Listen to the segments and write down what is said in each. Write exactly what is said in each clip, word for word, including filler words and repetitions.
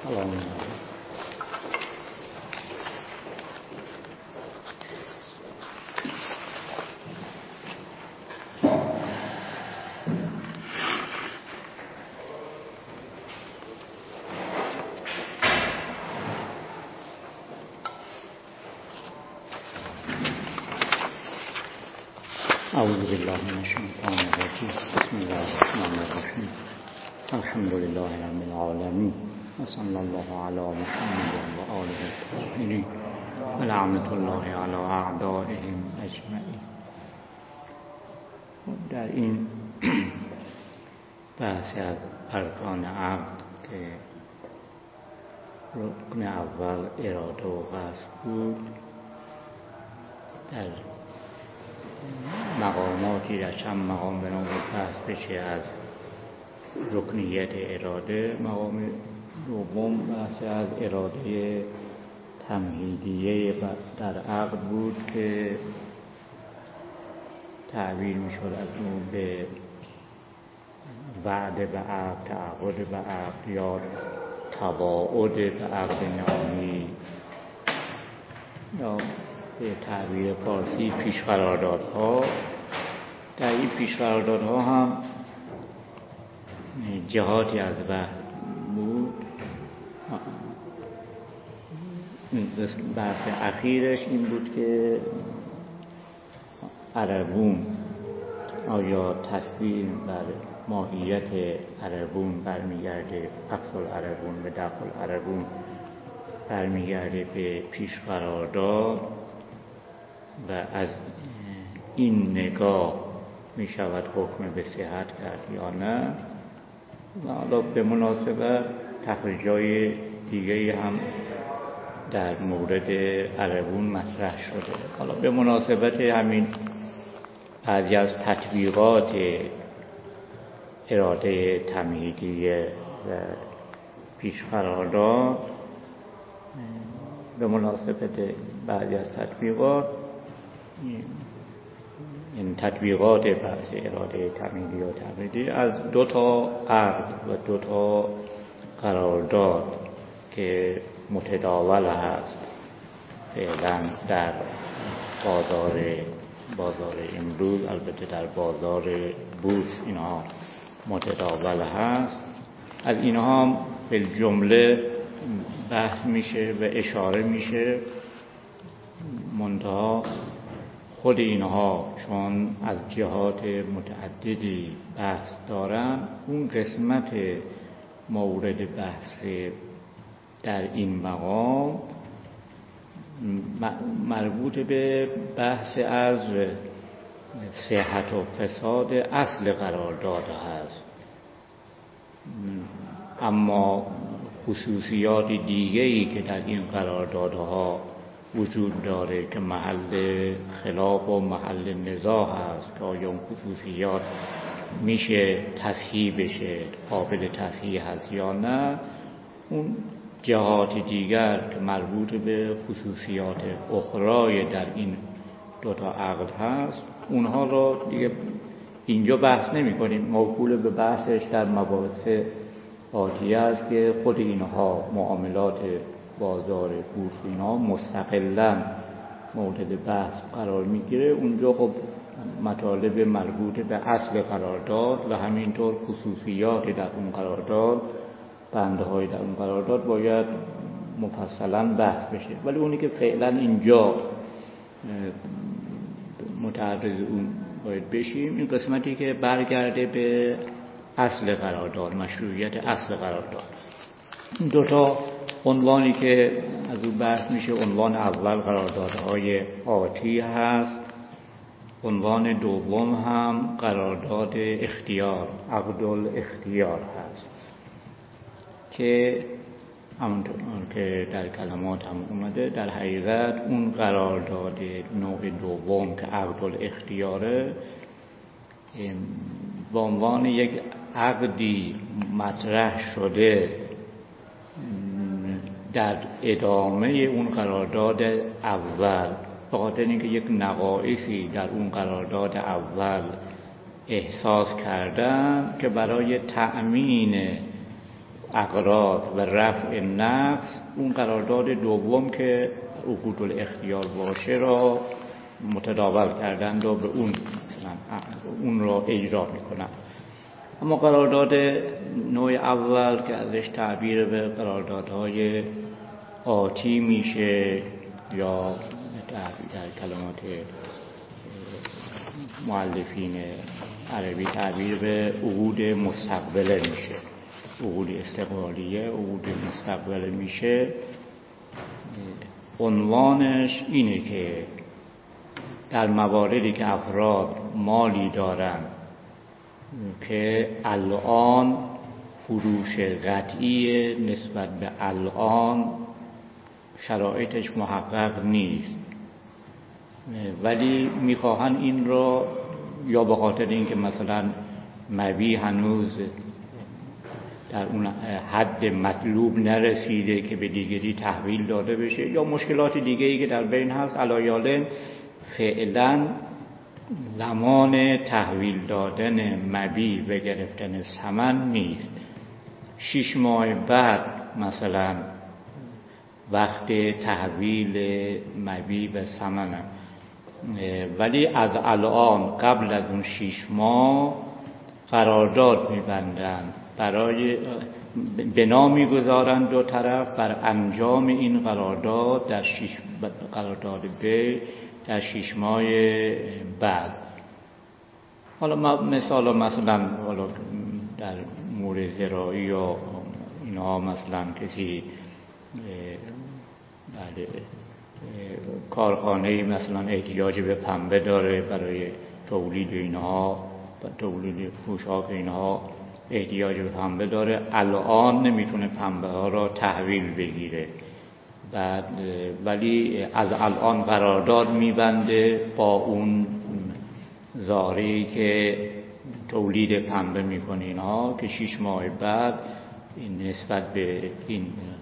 سلام. اعوذ بالله من الشیطان الرجیم. بسم الله الرحمن الرحیم. الحمد لله رب العالمین و صلی الله علی محمد و آله الطاهرین و لعنة الله علی اعدائهم اجمعین. در این بحث از ارکان عقد که رکن اول اراده و قصد بود، در مقاماتی در چند مقام به نام بحث بشه از رکنیت اراده. مقام دوم بحث از اراده تمهیدیه در عقد بود که تعبیر میشد از اون به وعده به عقد، تعهد به عقد یا تواعد به عقد نامی، یا به تعبیر فارسی پیش قراردادها. در این پیش قراردادها هم جهاتی از بحث بود. بحث اخیرش این بود که عربون آیا تصویر بر ماهیت عربون برمیگرده، اصل عربون به دخل عربون برمیگرده به پیش قرارداد و از این نگاه می شود حکم به صحت کرد یا نه. و حالا به مناسبت تخریج‌های دیگری هم در مورد عربون مطرح شده. حالا به مناسبت همین بعضی از تطبیقات اراده تمهیدیه و پیش قرارداد، به مناسبت بعضی از تطبیقات، این تطبیقات بحث اراده تمهیدی و تمهیدی از دو تا عقد و دو تا قرارداد که متداول هست فعلا در بازار بازار امروز، البته در بازار بورس اینها متداول هست، از اینها هم به جمله بحث میشه و اشاره میشه. منتها خود اینها چون از جهات متعددی بحث دارن، اون قسمت مورد بحث در این مقام مربوط به بحث از صحت و فساد اصل قرارداد هست. اما خصوصیات دیگه‌ای که در این قراردادها وجود داره که محل خلاف و محل نزاع هست که آیا اون خصوصیات میشه تصحیح بشه، قابل تصحیح هست یا نه، اون جهات دیگر که مربوط به خصوصیات اخرای در این دوتا عقد هست، اونها را دیگه اینجا بحث نمی کنیم. موکول به بحثش در مباحث آتیه است که خود اینها معاملات بازار بورس اینها مستقلاً مورد بحث قرار میگیره. اونجا خب مطالب مربوط به اصل قرارداد و همینطور خصوصیات در اون قرارداد، بندهای در اون قرارداد باید مفصلاً بحث بشه. ولی اونی که فعلا اینجا متعرض اون باید بشیم، این قسمتی که برگرده به اصل قرارداد، مشروعیت اصل قرارداد. این دوتا عنوانی که از اون بحث میشه، عنوان اول قراردادهای آتی هست، عنوان دوم هم قرارداد اختیار، عقد الاختیار هست که همونطور که در کلمات هم اومده، در حقیقت اون قرارداد نوع دوم که عقد الاختیاره به عنوان یک عقدی مطرح شده در ادامه اون قرارداد اول، به خاطر اینکه یک نقایصی در اون قرارداد اول احساس کردن که برای تأمین اقراض و رفع نقص، اون قرارداد دوم که عقود الاختیار باشه را متداول کردند و به اون اون را اجرا میکنند. اما قرارداد نوع اول که ازش تعبیر به قراردادهای آتی میشه یا در کلمات مؤلفین عربی تعبیر به عقود مستقبله میشه، عقود استقلالیه، عقود مستقبله میشه. عنوانش اینه که در مواردی که افراد مالی دارن که الان فروش قطعی نسبت به الان شرایطش محقق نیست، ولی میخواهن این را یا به خاطر اینکه مثلا مبیع هنوز در اون حد مطلوب نرسیده که به دیگری تحویل داده بشه یا مشکلات دیگه‌ای که در بین هست، علایالم فعلا زمان تحویل دادن مبیع و گرفتن ثمن نیست. شش ماه بعد مثلا وقت تحویل مبیع و ثمن، ولی از الان قبل از اون شش ماه قرارداد می‌بندند، برای بنا می‌گذارند دو طرف بر انجام این قرارداد در شش قرارداد به در شش ماه بعد. حالا مثلا مثلا حالا در مورد زراعی یا اینها مثلا کسی بله کارخانه‌ای مثلا احتیاج به پنبه داره برای تولید اینها، تولید پوشاک اینها احتیاج به پنبه داره، الان نمیتونه پنبه ها را تحویل بگیره، بعد ولی از الان قرارداد میبنده با اون زارعی که تولید پنبه میکنه اینها که شش ماه بعد نسبت به این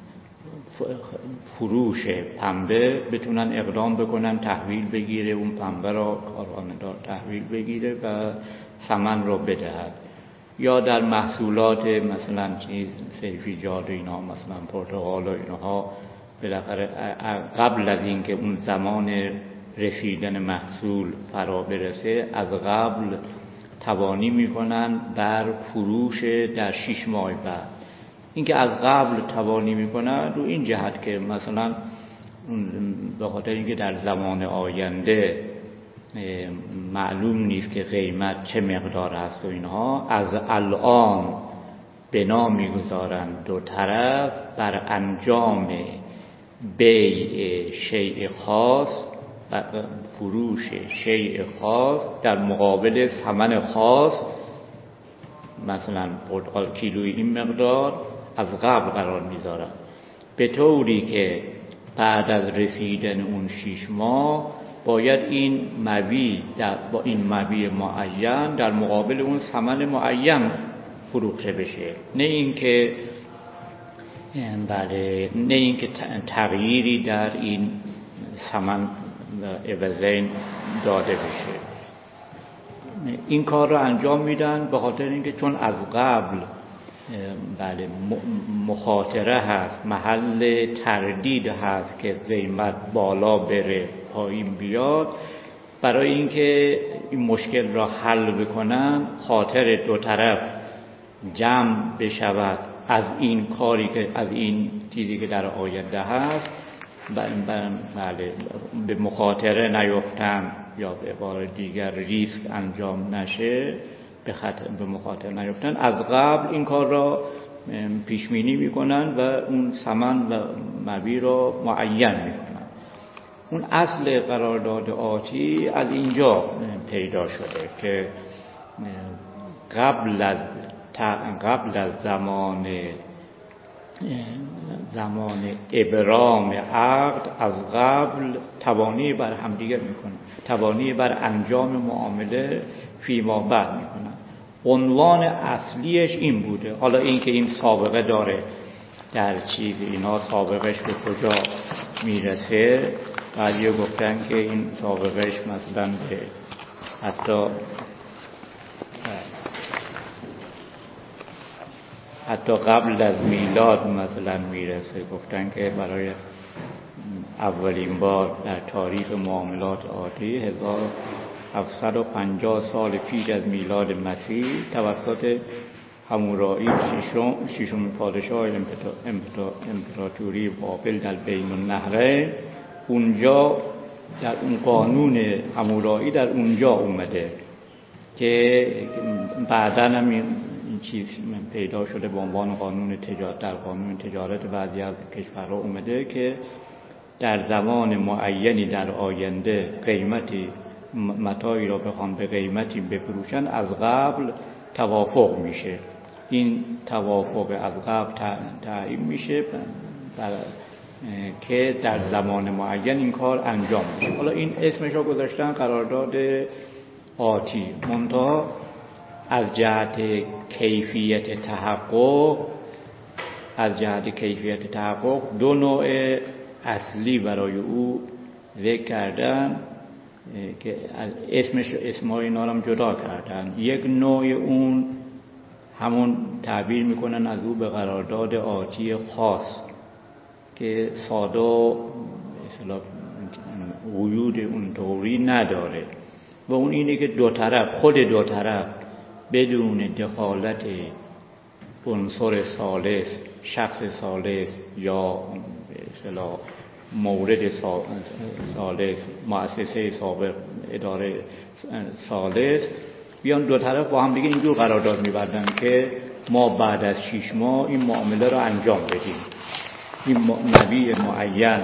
فروش پنبه بتونن اقدام بکنن تحویل بگیره، اون پنبه را کارخانه دار تحویل بگیره و ثمن را بدهد. یا در محصولات مثلا چیز سبزیجات اینا مثلا پرتقال و اینها بالاخره قبل از اینکه اون زمان رسیدن محصول فرا برسه از قبل توانی میکنن بر فروش در شش ماه بعد. اینکه از قبل توانی میکنن رو این جهت که مثلا به خاطر اینکه در زمان آینده معلوم نیست که قیمت چه مقدار هست و اینها، از الان بنا میگذارند دو طرف بر انجام بیع شیء خاص و فروش شیء خاص در مقابل ثمن خاص. مثلا پرتقال کیلویی این مقدار از قبل قرار میذارن، به طوری که بعد از رسیدن اون شش ماه باید این مبیع در با این مبیع معین در مقابل اون ثمن معین فروخته بشه، نه اینکه بله نه اینکه تغییری در این ثمن عوضین داده بشه. این کار رو انجام میدن به خاطر اینکه چون از قبل بله مخاطره هست، محل تردید هست که قیمت بالا بره پایین بیاد، برای اینکه این مشکل را حل بکنن خاطر دو طرف جمع بشود از این کاری که از این چیزی که در آینده هست، بله به مخاطره نیفتن یا به عبارت دیگر ریسک انجام نشه، به خطر به مخاطره نیفتن، از قبل این کار را پیش بینی میکنن و اون ثمن و مبیع را معین میکنن. اون اصل قرارداد آتی از اینجا پیدا شده که قبل از قبل از زمان زمان ابرام عقد از قبل توانی بر همدیگر میکنن، توانی بر انجام معامله فیما بعد میکنن. عنوان اصلیش این بوده. حالا این که این سابقه داره در چیز اینا سابقش به کجا میرسه، بعضی گفتن که این سابقش مثلا به حتی حتی قبل از میلاد مثلا میرسه. گفتن که برای اولین بار در تاریخ معاملات عادی هزار و هفتصد و پنجاه سال پیش از میلاد مسیح توسط حمورابی ششم ششمین پادشاه امپراتوری بابل در بین النهرین، اونجا در اون قانون حمورابی در اونجا اومده که بعداً هم این چیز پیدا شده به عنوان قانون تجارت. در قانون تجارت بعضی از کشورها اومده که در زمان معینی در آینده قیمتی متاعی را بخوان به قیمتی بفروشن از قبل توافق میشه. این توافق از قبل تعیین میشه که در زمان معین این کار انجام میشه. حالا این اسمش رو گذاشتن قرارداد آتی. منتها از جهت کیفیت تحقق از جهت کیفیت تحقق دو نوع اصلی برای او ذکر کردن که اسمش اسمای اینا هم جدا کردن. یک نوع اون همون تعبیر میکنن از او به قرارداد آتی خاص که ساده اصطلاح قیود اون طوری نداره و اون اینه که دو طرف خود دو طرف بدون دخالت عنصر ثالث، شخص ثالث یا به اصطلاح مورد ثالث، مؤسسه سابق، اداره ثالث، بیان دو طرف با هم دیگه اینجور قرارداد می‌بندن که ما بعد از شش ماه این معامله رو انجام بدیم. این نوع معین،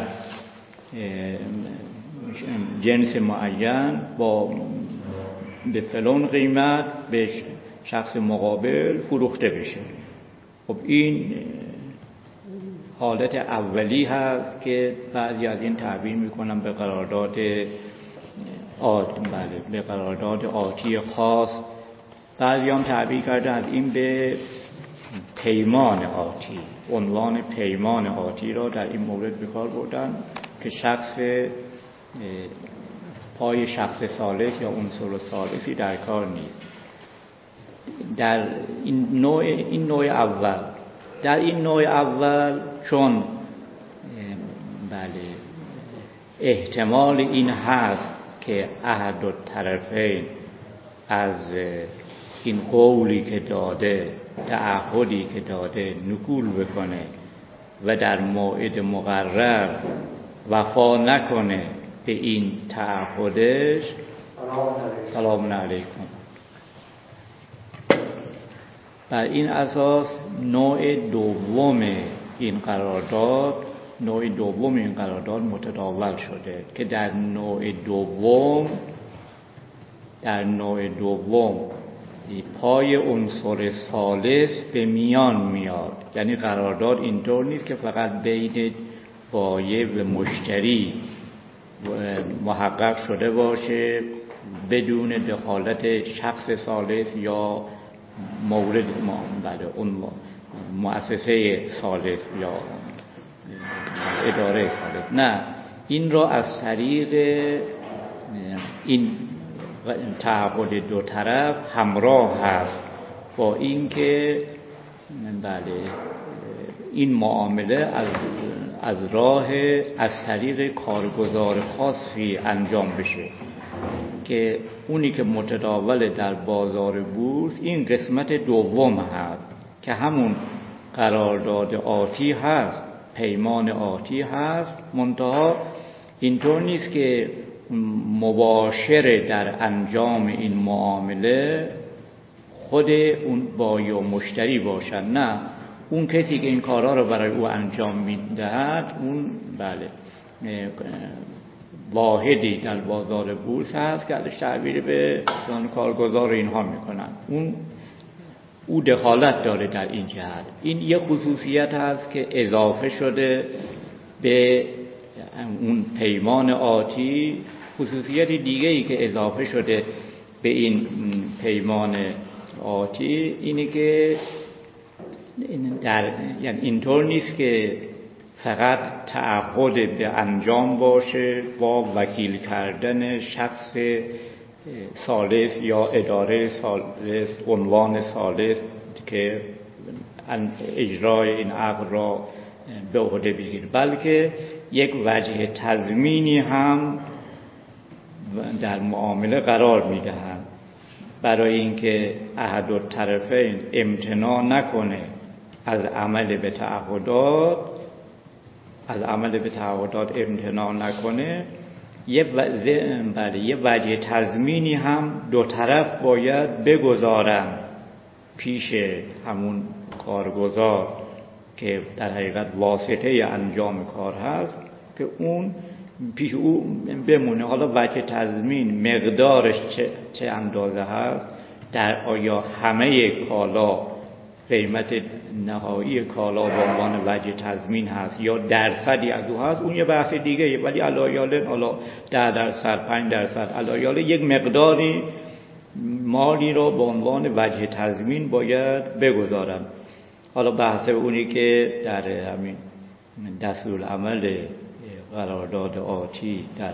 جنس معین با به فلان قیمت به شخص مقابل فروخته بشه. خب این حالت اولی هست که بعضی از این تعبیر میکنن به قرارداد آتی، بله به قرارداد آتی خاص. بعضی هم تعبیر کرده از این به پیمان آتی. عنوان پیمان آتی را در این مورد به کار بردن که شخص پای شخص ثالث یا عنصر ثالثی در کار نیست. در این نوع این نوع اول در این نوع اول چون بله احتمال این هست که احد الطرفین از این قولی که داده، تعهدی که داده نکول بکنه و در موعد مقرر وفا نکنه به این تعهدش. سلام علیکم. بر این اساس نوع دوم این قرارداد نوع دوم این قرارداد متداول شده که در نوع دوم در نوع دوم پای عنصر ثالث به میان میاد. یعنی قرارداد اینطور نیست که فقط بین بایع و مشتری محقق شده باشه بدون دخالت شخص ثالث یا مورد بله اون مؤسسه ثالث یا اداره ثالث. نه، این را از طریق این تعهد دو طرف همراه هست با اینکه بله این معامله از از راه از طریق کارگزار خاصی انجام بشه که اونی که متداول در بازار بورس این قسمت دوم هست که همون قرارداد آتی هست، پیمان آتی هست. منتها اینطور نیست که مباشر در انجام این معامله خود اون بایع و مشتری باشن. نه، اون کسی که این کارها رو برای او انجام میدهد اون بله واحدی در بازار بورس هست که ازش تعبیر به کارگزار اینها میکنن. اون او دخالت داره در این جهت. این یه خصوصیت هست که اضافه شده به اون پیمان آتی. خصوصیت دیگه‌ای که اضافه شده به این پیمان آتی اینه که در یعنی اینطور نیست که فقط تعهد به انجام باشه با وکیل کردن شخص ثالث یا اداره ثالث، عنوان ثالث که اجرای این عقد را به عهده بگیره، بلکه یک وجه تضمینی هم در معامله قرار میدهند برای اینکه احد الطرفین امتناع نکنه از عمل به تعهدات از عمل به تعهدات امتناع نکنه، یه بله یه وجه تضمینی هم دو طرف باید بگذارن پیش همون کارگزار که در حقیقت واسطه انجام کار هست، که اون پیش او بمونه. حالا وجه تضمین مقدارش چه, چه اندازه هست، در آیا همه کالا قیمت نهایی کالا به عنوان وجه تضمین هست یا درصدی از او هست، اون یه بحث دیگه. ولی علایاله حالا ده درصد پنج درصد علایاله یک مقداری مالی را به عنوان وجه تضمین باید بگذارن. حالا بحث اونی که در همین دستورالعمل قرارداد آتی در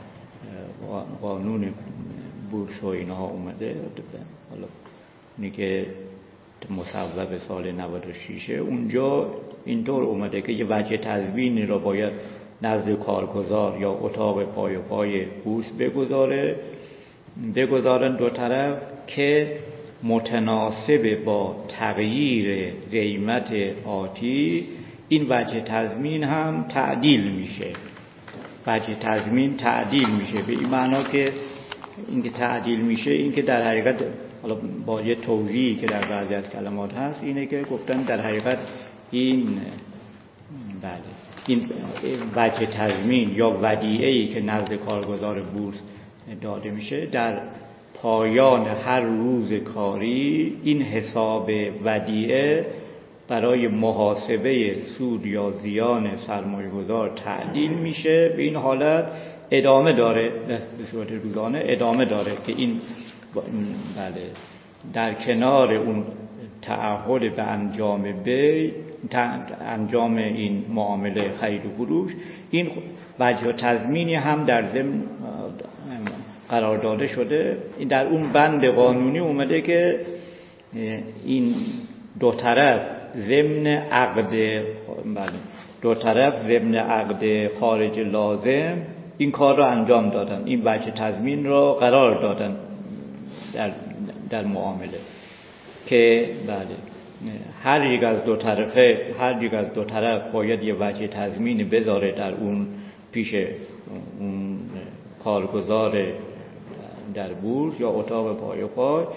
قانون بورس و اینها اومده، حالا اونی که مصوب سال نود و شش اونجا اینطور اومده که یه وجه تضمینی را باید نزد کارگزار یا اتاق پای و پای بورس بگذاره بگذارن دو طرف که متناسب با تغییر قیمت آتی این وجه تضمین هم تعدیل میشه. وجه تضمین تعدیل میشه به این معنا که اینکه تعدیل میشه این که در حقیقت، حالا با یه توضیحی که در بعضی از کلمات هست، اینه که گفتن در حقیقت این بله این وجه تضمین یا ودیعه‌ای که نزد کارگزار بورس داده میشه، در پایان هر روز کاری این حساب ودیعه برای محاسبه سود یا زیان سرمایه‌گذار تعدیل میشه. به این حالت ادامه داره، به صورت روزانه ادامه داره که این بله در کنار اون تعهد به انجام بی انجام این معامله خرید و فروش، این وجه تضمینی هم در ضمن قرار داده شده. این در اون بند قانونی اومده که این دو طرف ضمن عقد بله دو طرف ضمن عقد خارج لازم این کار را انجام دادن، این وجه تضمین را قرار دادن در در معامله که بله هر یک از دو طرفه هر یک از دو طرف باید یه وجه تضمین بذاره در اون پیش اون کارگزار در بورس یا اتاق پای و پای.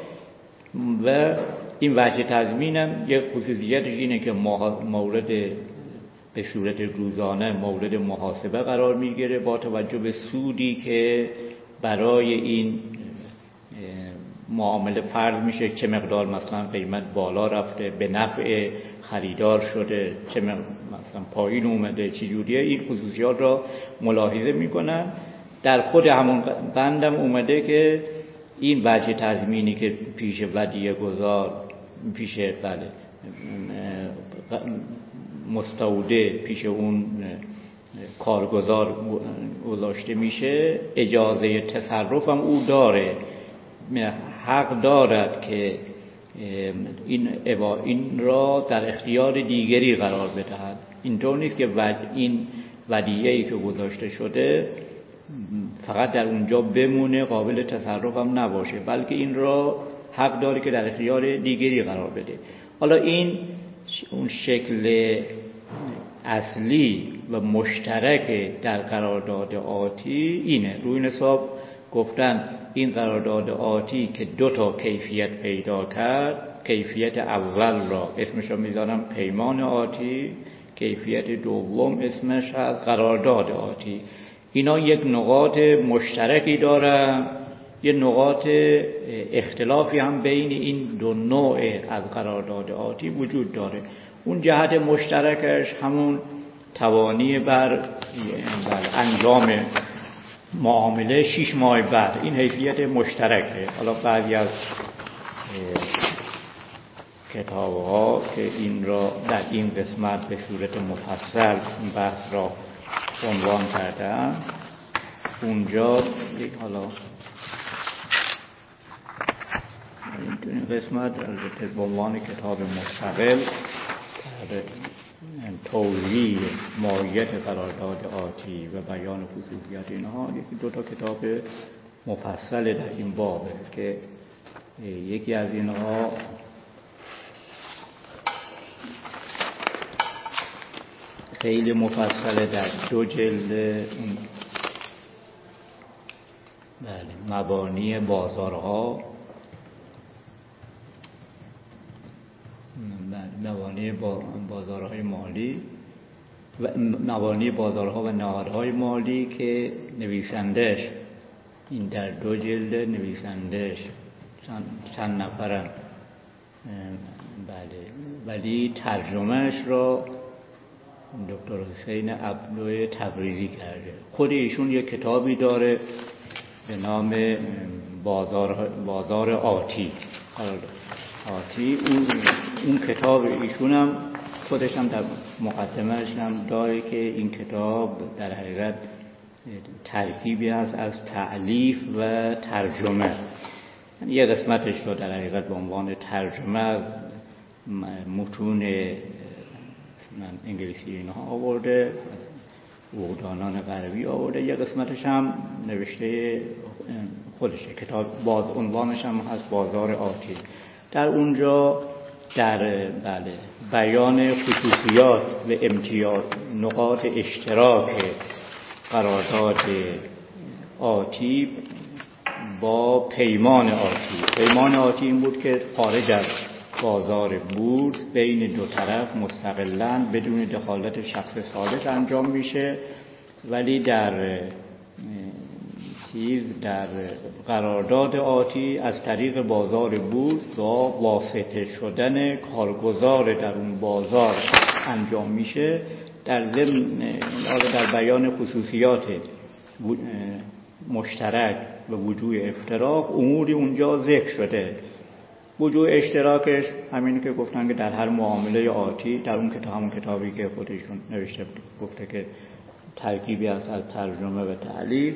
و این وجه تضمینم یک خصوصیتش اینه که مورد به صورت روزانه مورد محاسبه قرار میگیره با توجه به سودی که برای این معامله فرض میشه، چه مقدار مثلا قیمت بالا رفته به نفع خریدار شده، چه مثلا پایین اومده، چه جوریه، این خصوصیات را ملاحظه میکنن. در خود همون بندم اومده که این وجه تضمینی که پیش ودیعه گذار پیش بله مستوده پیش اون کارگزار گذاشته میشه، اجازه تصرف هم او داره، حق دارد که این این را در اختیار دیگری قرار بدهد. اینطور نیست که ود این ودیعه‌ای که گذاشته شده فقط در اونجا بمونه، قابل تصرف هم نباشه، بلکه این را حق داره که در اختیار دیگری قرار بده. حالا این اون شکل اصلی و مشترک در قرارداد آتی اینه. روی این حساب گفتن این قرارداد آتی که دو تا کیفیت پیدا کرد، کیفیت اول را اسمش رو میذارم پیمان آتی، کیفیت دوم اسمش هست قرارداد آتی. اینا یک نقاط مشترکی دارن، یه نقاط اختلافی هم بین این دو نوع از قرارداد آتی وجود داره. اون جهت مشترکش همون توانی بر, بر انجام معامله شش ماه بعد، این حیثیت مشترکه. حالا بعضی از کتاب‌ها که این را در این قسمت به صورت مفصل این بحث را عنوان کردن، اونجا حالا این قسمت البته به عنوان کتاب مستقل در توضیح ماهیت قرارداد آتی و بیان خصوصیات اینها یکی دو تا کتاب مفصل در این بابه که یکی از اینها خیلی مفصل در دو جلد این بله مبانی بازارها مبانی بازارهای مالی و مبانی بازارها و نهادهای مالی که نویسندش این در دو جلد نویسندش چند, چند نفرن بله ولی ترجمهش را دکتر حسین عبدوی تبریزی کرده. خود ایشون یک کتابی داره به نام بازار بازار آتی آتی اون, اون کتاب ایشون هم خودش هم در مقدمهش هم داره که این کتاب در حقیقت ترکیبی است از تألیف و ترجمه. یه قسمتش رو در حقیقت به عنوان ترجمه از متون انگلیسی اینها آورده، وجدانان غربی آورده، یه قسمتش هم نوشته خودشه. کتاب باز عنوانش هم هست بازار آتی. در اونجا در بله بیان خصوصیات و امتیاز نقاط اشتراک قرارداد آتی با پیمان آتی. پیمان آتی این بود که خارج از بازار بورس بین دو طرف مستقلاً بدون دخالت شخص ثالث انجام میشه، ولی در چیز در قرارداد آتی از طریق بازار بورس با واسطه شدن کارگزار در اون بازار انجام میشه. در ضمن در بیان خصوصیات مشترک و وجوه افتراق اموری اونجا ذکر شده. وجوه اشتراکش همینی که گفتن که در هر معامله آتی در اون کتاب همون کتابی که خودشون نوشته گفته که ترکیبی است از ترجمه و تألیف.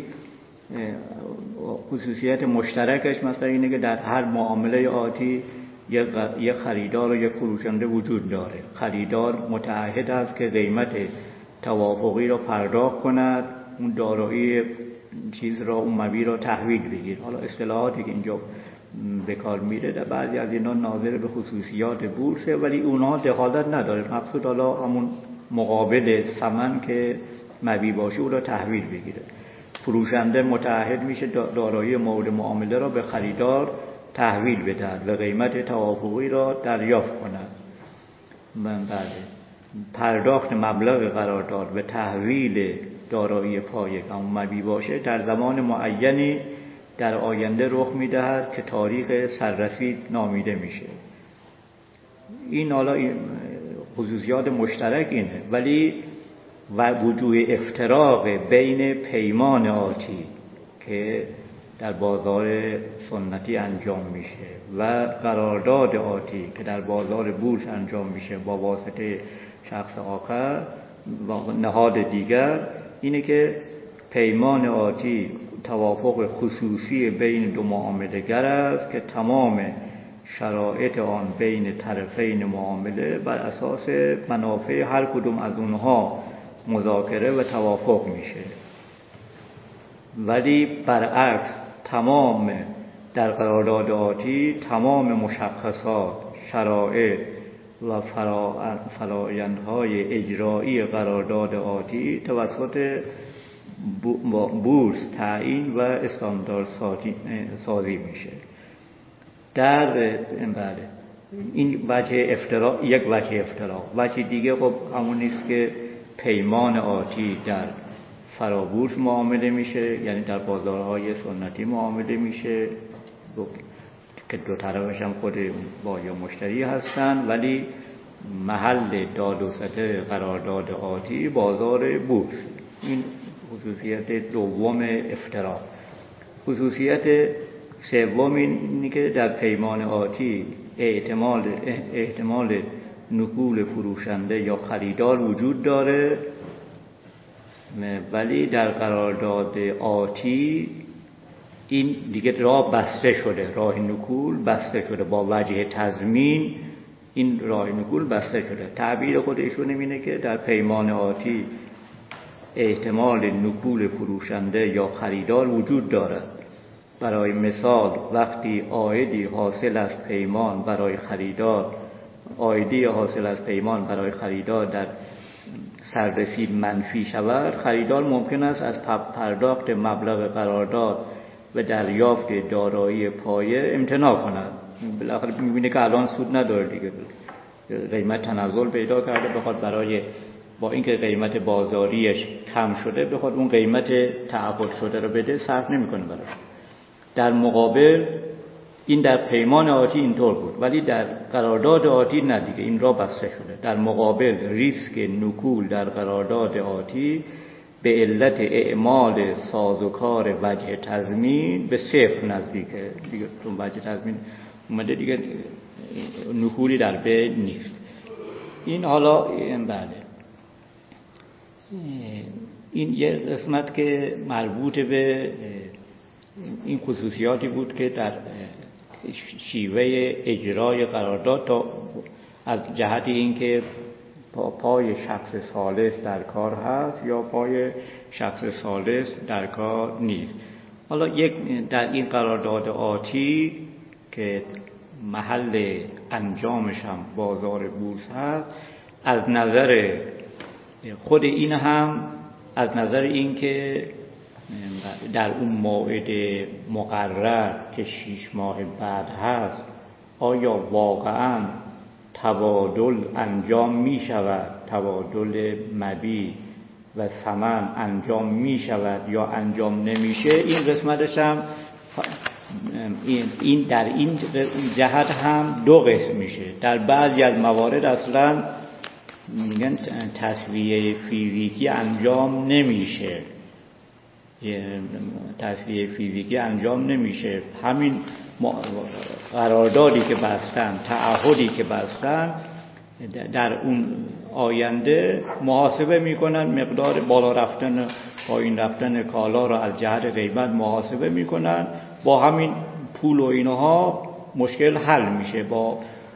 خصوصیت مشترکش مثلا اینه که در هر معامله آتی یک خریدار و یک فروشنده وجود داره. خریدار متعهد است که قیمت توافقی را پرداخت کند، اون دارایی چیز را اون مبیع را تحویل بگیر. حالا اصطلاحاتی که اینجا به کار میره در بعضی از اینا ناظر به خصوصیات بورسه، ولی اونها دخالت نداره. مقصود حالا همون مقابل ثمن که مبیع باشه اون را تحویل بگیره. فروشنده متعهد میشه دارایی مورد معامله را به خریدار تحویل بدهد و قیمت توافقی را دریافت کند. من بله پرداخت مبلغ قرارداد و تحویل دارایی پایه که اون مبیع باشه در زمان معینی در آینده رخ میدهد که تاریخ سررسید نامیده میشه. این حالا خصوصیات مشترک اینه، ولی و وجوه افتراق بین پیمان آتی که در بازار سنتی انجام میشه و قرارداد آتی که در بازار بورس انجام میشه با واسطه شخص آخر و نهاد دیگر، اینه که پیمان آتی توافق خصوصی بین دو معامله‌گر است که تمام شرایط آن بین طرفین معامله بر اساس منافع هر کدوم از اونها مذاکره و توافق میشه. ولی برعکس تمام در قرارداد آتی تمام مشخصات، شرایط و فرآیندهای اجرایی قرارداد آتی توسط بورس تعیین و استاندارد سازی میشه. در بله این وجه افتراق یک وجه افتراق. وجه دیگه خب همون نیست که پیمان آتی در فرابورس معامله میشه، یعنی در بازارهای سنتی معامله میشه که دو طرفش هم خود بایی و مشتری هستن، ولی محل داد و ستد قرارداد آتی بازار بورس. این خصوصیت دوم افتراق. خصوصیت سوم اینه که در پیمان آتی احتمال احتمال نقول فروشنده یا خریدار وجود داره، ولی در قرارداد آتی این دیگه راه بسته شده، راه نکول بسته شده با وجه تضمین، این راه نکول بسته شده. تعبیر خود ایشون اینه که در پیمان آتی احتمال نکول فروشنده یا خریدار وجود دارد. برای مثال وقتی عایدی حاصل از پیمان برای خریدار عایدی حاصل از پیمان برای خریدار در سررسید منفی شود، خریدار ممکن است از پرداخت مبلغ قرارداد و دریافت دارایی پایه امتناع کند. بالاخره می‌بینه که الان سود نداره دیگه، قیمت تنزل پیدا کرده، بخواد برای با اینکه قیمت بازاریش کم شده بخواد اون قیمت تعهد شده رو بده، صرف نمی‌کنه براش. در مقابل این در پیمان آتی اینطور بود، ولی در قرارداد آتی نه دیگه، این را بسته شده. در مقابل ریسک نکول در قرارداد آتی به علت اعمال سازوکار وجه تضمین به صفر نزدیکه دیگه، چون وجه تضمین اومده دیگه نکولی در بین نیست. این حالا بله این یه قسمت که مربوط به این خصوصیاتی بود که در شیوه اجرای قرارداد تا از جهت اینکه پای شخص ثالث در کار هست یا پای شخص ثالث در کار نیست. حالا یک در این قرارداد آتی که محل انجامش هم بازار بورس هست، از نظر خود این هم از نظر این که در اون موعد مقرر که شش ماه بعد هست آیا واقعاً تبادل انجام می شود، تبادل مبیع و ثمن انجام می شود یا انجام نمیشه، این قسمتش هم این در این جهت هم دو قسم میشه. در بعضی از موارد اصلا میگن تسویه فیزیکی انجام نمیشه، تسویه فیزیکی انجام نمیشه، همین قراردادی که بستن، تعهدی که بستن، در اون آینده محاسبه میکنن، مقدار بالا رفتن پایین رفتن کالا رو از جهت قیمت محاسبه میکنن، با همین پول و اینها مشکل حل میشه. با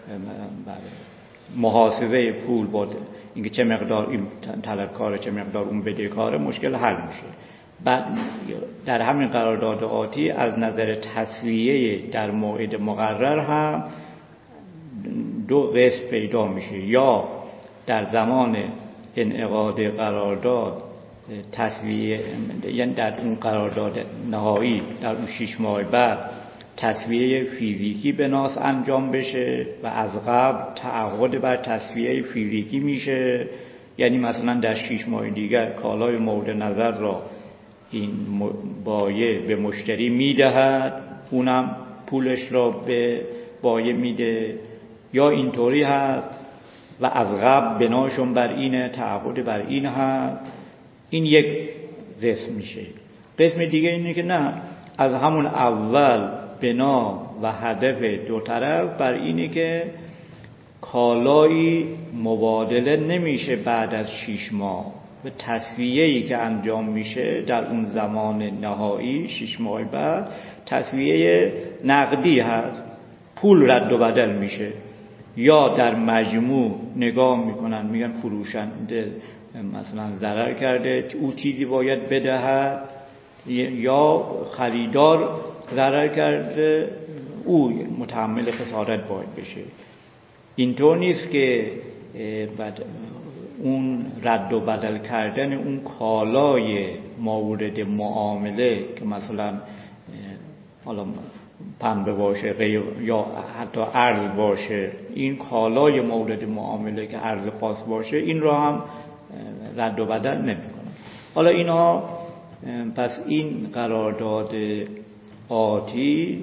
محاسبه پول با اینکه چه مقدار این طلبکاره چه مقدار اون بدهکاره مشکل حل میشه. بعد در همین قرارداد آتی از نظر تسویه در موعد مقرر هم دو قسم پیدا میشه، یا در زمان انعقاد قرارداد تسویه، یعنی در اون قرارداد نهایی در اون شش ماه بعد تسویه فیزیکی به ناس انجام بشه و از قبل تعهد بر تسویه فیزیکی میشه. یعنی مثلا در شش ماه دیگر کالای مورد نظر را این بایع به مشتری میدهد، اونم پولش را به بایع میده، یا اینطوری هست و از قبل بناشون بر اینه، تعهد بر این هست. این یک قسم میشه. قسم دیگه اینه که نه، از همون اول بنا و هدف دو طرف بر اینه که کالایی مبادله نمیشه بعد از شش ماه و تسویه‌ای که انجام میشه در اون زمان نهایی شش ماه بعد تسویه نقدی هست، پول رد و بدل میشه. یا در مجموع نگاه میکنن میگن فروشنده مثلا ضرر کرده او چیزی باید بدهد، یا خریدار ضرر کرده او متحمل خسارت باید بشه. اینطور نیست که بعد اون رد و بدل کردن اون کالای مورد معامله که مثلا حالا پنبه باشه غیر یا حتی ارز باشه، این کالای مورد معامله که ارز خاص باشه این را هم رد و بدل نمی‌کنه. حالا اینا پس این قرارداد آتی،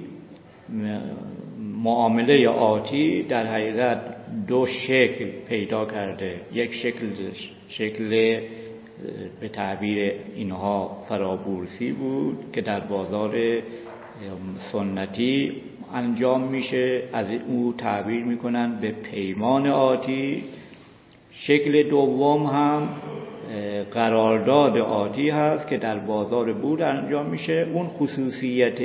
معامله آتی در حقیقت دو شکل پیدا کرده. یک شکل شکل به تعبیر اینها فرابورسی بود که در بازار سنتی انجام میشه، از او تعبیر میکنن به پیمان آتی. شکل دوم هم قرارداد آتی هست که در بازار بورس انجام میشه. اون خصوصیت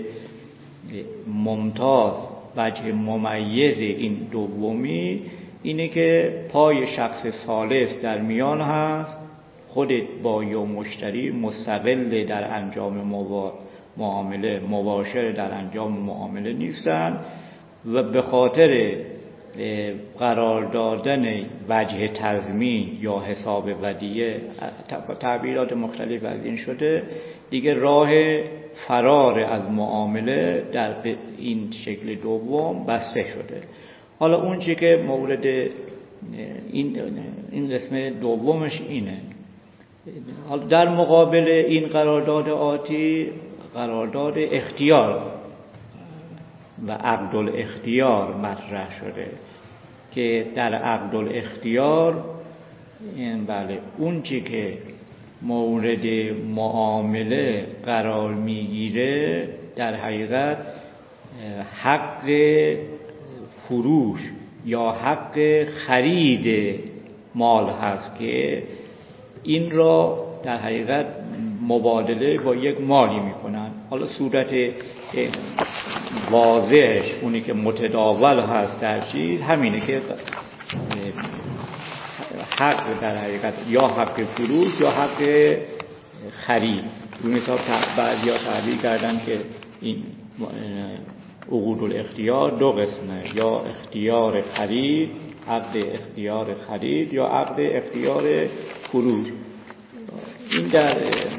ممتاز، وجه ممیز این دومی اینه که پای شخص ثالث در میان هست، خودت با یا مشتری مستقل در انجام معامله، مباشر در انجام معامله نیستن و به خاطر قرار دادن وجه تضمین یا حساب ودیعه، تعبیرات مختلف از این شده، دیگه راه فرار از معامله در این شکل دوم بسته شده. حالا اون چی که مورد این این قسم دومش اینه. حالا در مقابل این قرارداد آتی قرارداد اختیار و عقد الاختیار مطرح شده که در عقد الاختیار این بله اون چی که مورد معامله قرار میگیره در حقیقت حق فروش یا حق خرید مال هست که این را در حقیقت مبادله با یک مالی میکنن. حالا صورت واضحش اونی که متداول هست در چیز همینه که حق در حقیقت یا حق فروش یا حق خرید. اون حساب بعضیا تعبیر کردن که این عقود الاختیار دو قسمه، یا اختیار خرید، عقد اختیار خرید، یا عقد اختیار فروش. این در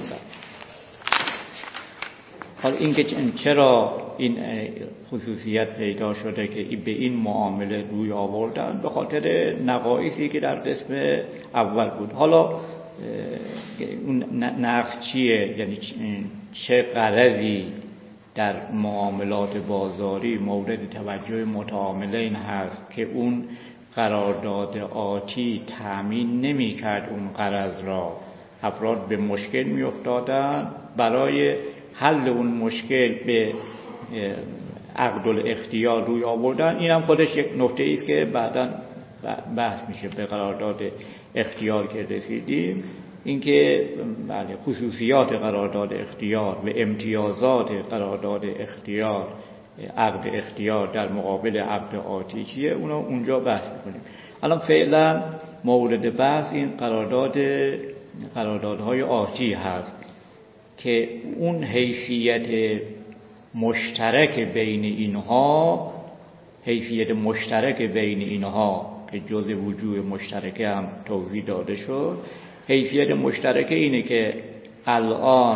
حالا این که چرا این خصوصیت پیدا شده که به این معامله روی آوردن، به خاطر نقایصی که در قسم اول بود. حالا اون نقص چیه؟ یعنی چه غرضی در معاملات بازاری مورد توجه متعاملین هست که اون قرارداد آتی تأمین نمی کرد اون غرض را، افراد به مشکل می افتادن. برای حل اون مشکل به عقد الاختیار روی آوردن. این هم خودش یک نکته است که بعداً بحث میشه به قرارداد اختیار که رسیدیم. اینکه بله خصوصیات قرارداد اختیار و امتیازات قرارداد اختیار، عقد اختیار در مقابل عقد آتی چیه، اونو اونجا بحث میکنیم. الان فعلا مورد بحث این قرارداد قراردادهای آتی هست که اون حیثیت مشترک بین اینها حیثیت مشترک بین اینها که جزء وجوه مشترکه هم توضیح داده شد. حیثیت مشترک اینه که الان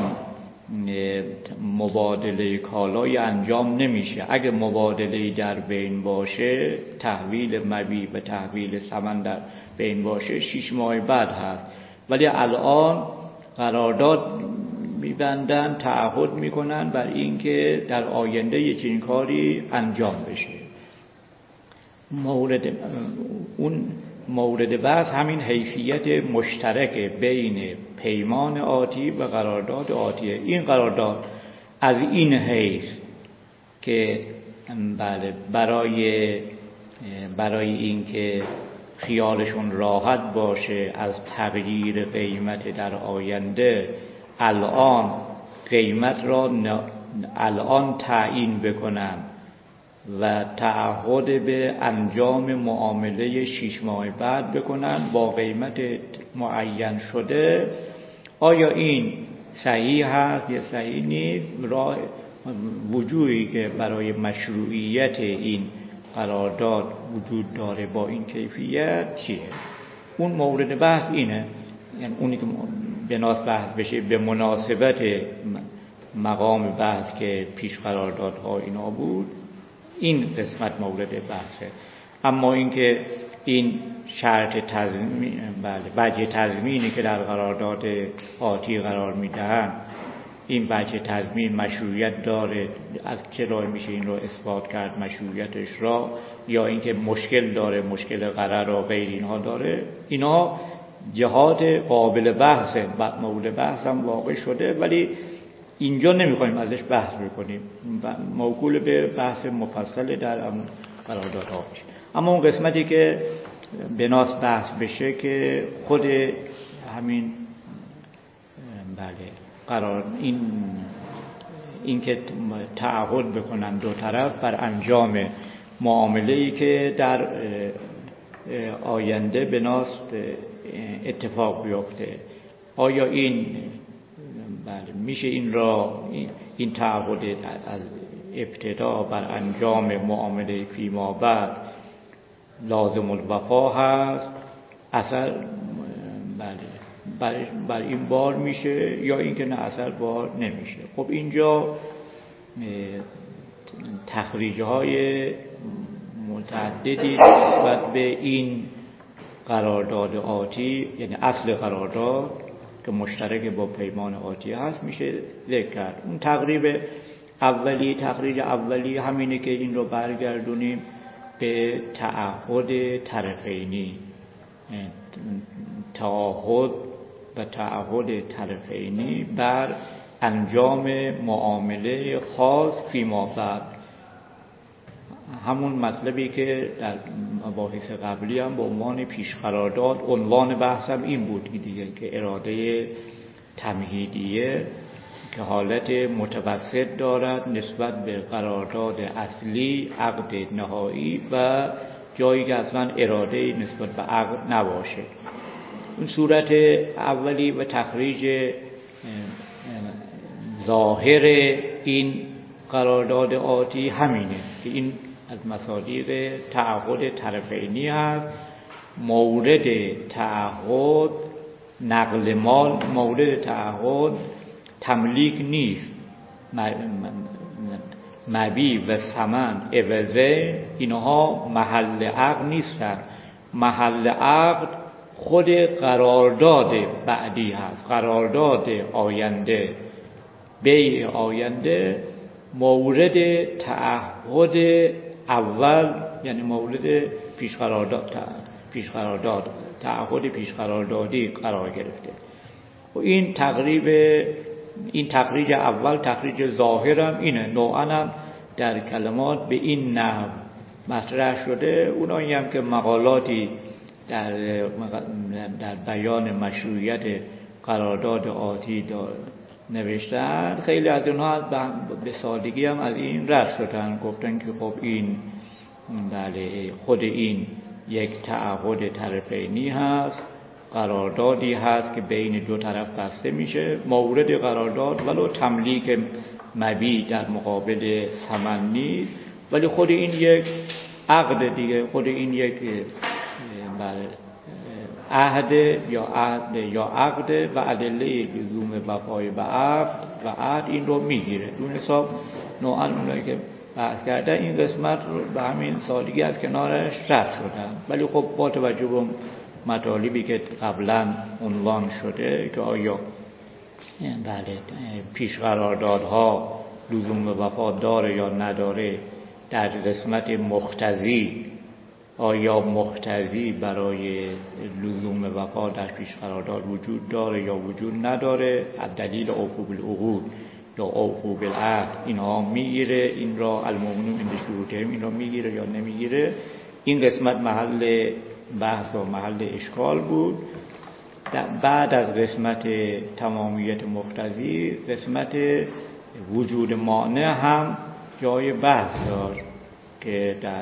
مبادله کالای انجام نمیشه. اگه مبادله در بین باشه، تحویل مبیع و تحویل ثمن در بین باشه، شش ماه بعد هست. ولی الان قرارداد میبندن، تعهد میکنن بر این که در آینده یه چنین کاری انجام بشه. مورد اون مورد بحث همین حیثیت مشترک بین پیمان آتی و قرارداد آتیه. این قرارداد از این حیث که بله برای برای این که خیالشون راحت باشه از تغییر قیمت در آینده، الان قیمت را الان تعیین بکنن و تعهد به انجام معامله شش ماه بعد بکنن با قیمت معین شده. آیا این صحیح هست یا صحیح نیست؟ راه وجودی که برای مشروعیت این قرارداد وجود داره با این کیفیت چیه؟ اون مورد بحث اینه. یعنی اونی که بناس بحث بشه به مناسبت مقام بحث که پیش قراردادها اینا بود، این قسمت مورد بحثه. اما اینکه این شرط تضمین، بله وجه تضمینی که در قرارداد آتی قرار میدهن، این وجه تضمین مشروعیت داره، از چه راه میشه این رو اثبات کرد مشروعیتش را، یا اینکه مشکل داره، مشکل قرار و غیر اینها داره، اینا جهات قابل بحثه، مورد بحث هم واقع شده، ولی اینجا نمیخوایم ازش بحث بکنیم، موکول به بحث مفصل در قراردادها میشه. اما اون قسمتی که بناس بحث بشه که خود همین بله قرار این این که تعهد بکنن دو طرف بر انجام معامله‌ای که در آینده بناست اتفاق بیفته. آیا این بله میشه این را این تعهد از ابتدا بر انجام معامله فیما بعد لازم الوفا هست، اثر بله بر, بر این بار میشه یا اینکه نه اثر بار نمیشه؟ خب اینجا تخریج های متعددی نسبت به این قرارداد آتی، یعنی اصل قرارداد که مشترک با پیمان آتی هست، میشه ذکر کرد. اون تقریب اولی تخریج اولی همینه که این رو برگردونیم به تعهد طرفینی، تعهد و تعهد طرفینی بر انجام معامله خاص فیما بعد. همون مطلبی که در مباحث قبلی هم به عنوان پیش قرارداد عنوان بحثم این بود دیگه، که اراده تمهیدیه که حالت متوسط دارد نسبت به قرارداد اصلی، عقد نهایی و جایی که اصلا اراده نسبت به عقد نباشه. اون صورت اولی و تخریج ظاهر این قرارداد آتی همینه که این از مصادیق تعهد طرفینی هست. مورد تعهد نقل مال، مورد تعهد تملیک نیست. مبی و ثمن عوضه اینها محل عقد نیستن. محل عقد خود قرارداد بعدی هست، قرارداد آینده، بیع آینده. مورد تعهد اول یعنی مورد پیش قرارداد پیش قرارداد تعهد پیش قراردادی قرار گرفته. و این تقریب این تخریج اول تخریج ظاهرم اینه، نوعاً هم در کلمات به این نحو مطرح شده. اونایی هم که مقالاتی در در بیان مشروعیت قرارداد آتی نوشتن، خیلی از اونها به سادگی هم از این رد شدن، گفتن که خب این بله خود این یک تعهد طرفینی هست، قراردادی هست که بین دو طرف بسته میشه. مورد قرارداد ولو تملیک مبی در مقابل ثمن نیست، ولی خود این یک عقد دیگه، خود این یک بله عهد یا عهد یا عقد و ادله لزوم وفای به عقد و عهد این رو میگیره. اون حساب نوعاً اونایی که بحث کرده این قسمت رو به همین سادگی از کنارش رد شدن. ولی خب با توجه به مطالبی که قبلا عنوان شده که آیا بله پیش قراردادها لزوم وفا داره یا نداره، در قسمت مقتضی آیا مقتضی برای لزوم وفا در پیش قرارداد وجود داره یا وجود نداره، از دلیل اوفو بالعقود یا اوفو بالعهد اینها میگیره، این را المؤمنون عند شروطهم این را میگیره یا نمیگیره. این قسمت محل بحث و محل اشکال بود. بعد از قسمت تمامیت مقتضی، قسمت وجود مانع هم جای بحث داشت که در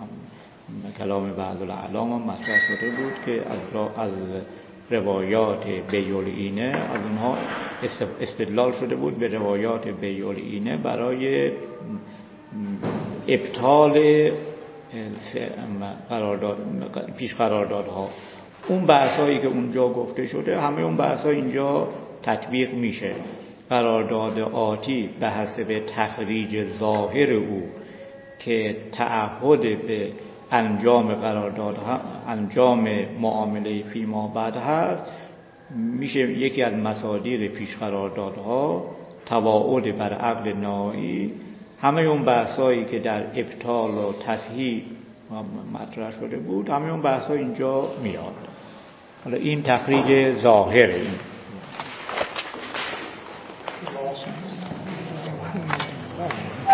کلام بعض الاعلام هم مطرح شده بود که از از روایات بیع العینه، از اونها استدلال شده بود به روایات بیع العینه برای ابطال قرارداد پیش قراردادها. اون بحثایی که اونجا گفته شده همه اون بحثا اینجا تطبیق میشه. قرارداد آتی به حسب تخریج ظاهر او که تعهد به انجام قرارداد انجام معامله فیما بعد هست، میشه یکی از مصادیق پیش قراردادها تواعد بر عقد نهایی. همه اون بحثایی که در ابطال و تصحیح مطرح شده بود همه اون بحثا اینجا میاد. حالا این تخریج ظاهر این